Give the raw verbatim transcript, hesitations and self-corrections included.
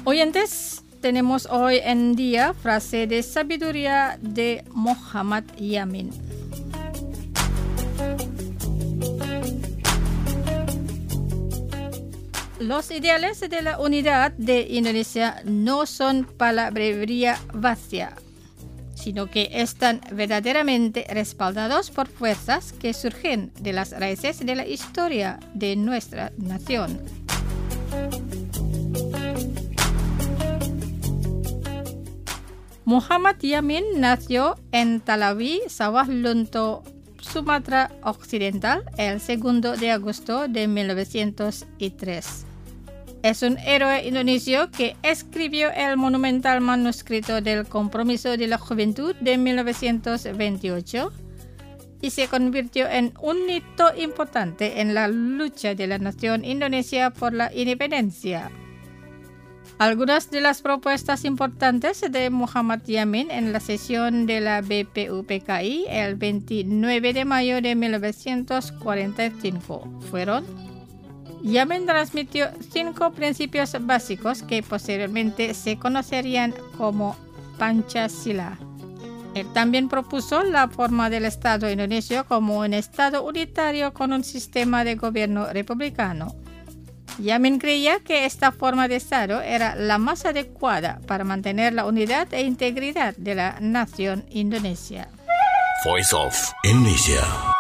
Oyentes, tenemos hoy en día frase de sabiduría de Muhammad Yamin. Los ideales de la unidad de Indonesia no son palabrería vacía, sino que están verdaderamente respaldados por fuerzas que surgen de las raíces de la historia de nuestra nación. Muhammad Yamin nació en Talawi, Sawah Lunto, Sumatra Occidental, el segundo de agosto de mil novecientos tres. Es un héroe indonesio que escribió el monumental manuscrito del Compromiso de la Juventud de mil novecientos veintiocho y se convirtió en un hito importante en la lucha de la nación indonesia por la independencia. Algunas de las propuestas importantes de Muhammad Yamin en la sesión de la B P U P K I el veintinueve de mayo de mil novecientos cuarenta y cinco fueron: Yamin transmitió cinco principios básicos que posteriormente se conocerían como Pancasila. Él también propuso la forma del Estado indonesio como un Estado unitario con un sistema de gobierno republicano. Yamin creía que esta forma de Estado era la más adecuada para mantener la unidad e integridad de la nación indonesia. Voice of Indonesia.